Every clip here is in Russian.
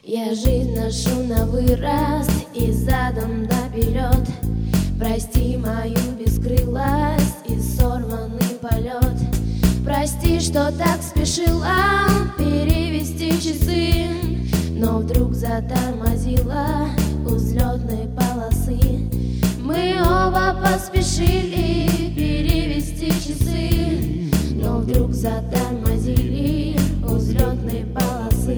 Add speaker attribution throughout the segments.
Speaker 1: Я жизнь ношу на вырост и задом наперед. Прости мою бескрылость и сорванный полет. Прости, что так спешила перевести часы, но вдруг затормозила у взлетной полосы. Мы оба поспешили перевести часы, но вдруг затормозили у взлетной полосы.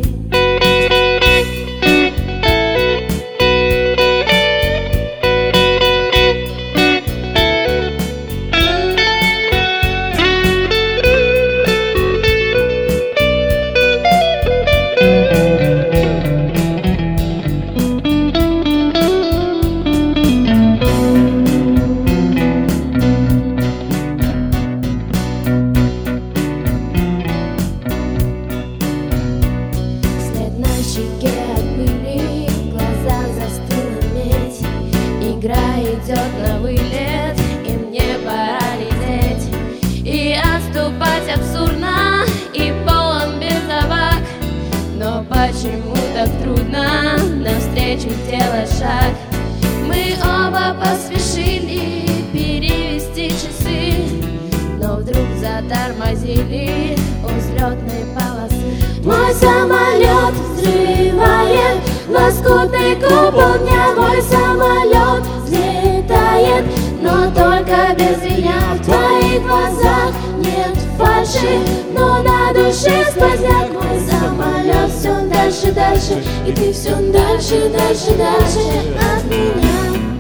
Speaker 1: Игра идет на вылет, и мне пора лететь. И отступать абсурдно, и полон без забак. Но почему так трудно навстречу делать шаг? Мы оба поспешили перевести часы, но вдруг затормозили у взлетной полосы.
Speaker 2: Мой самолет взрывает лоскутный купол дня. Мой самолет взлетает, но только без меня. В твоих глазах нет фальши, но на душе сквозняк. Мой самолет все дальше, дальше, и ты все дальше, дальше, дальше от меня.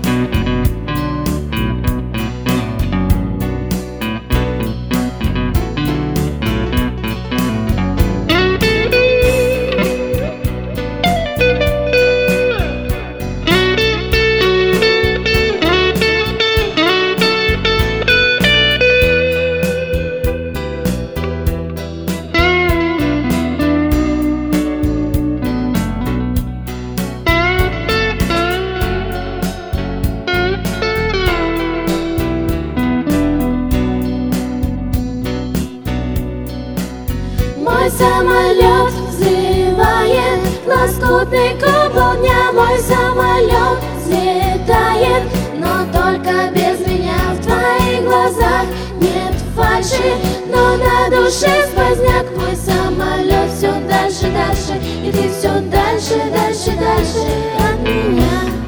Speaker 2: Мой самолет взрывает лоскутный купол дня. Мой самолет взлетает, но только без меня. В твоих глазах нет фальши, но на душе сквозняк. Мой самолет все дальше, дальше, и ты все дальше, дальше, дальше от меня.